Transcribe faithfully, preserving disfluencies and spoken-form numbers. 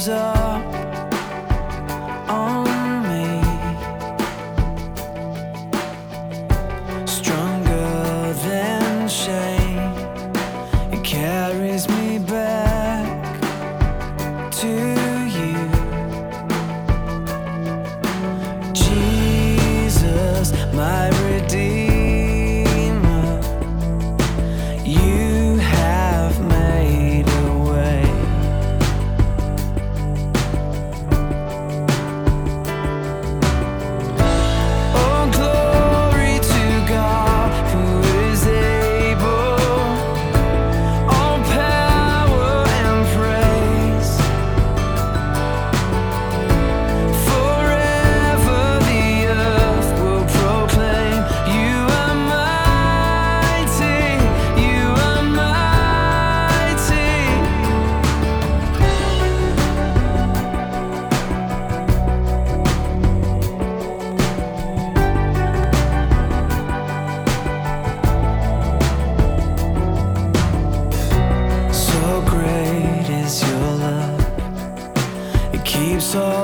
gives up on me. Stronger than shame, it carries me back to you. Jesus, my Redeemer, you have made a way. Oh, glory to God, who is able, all power and praise. Forever the earth will proclaim, you are mighty, you are mighty. So great is your love, it keeps all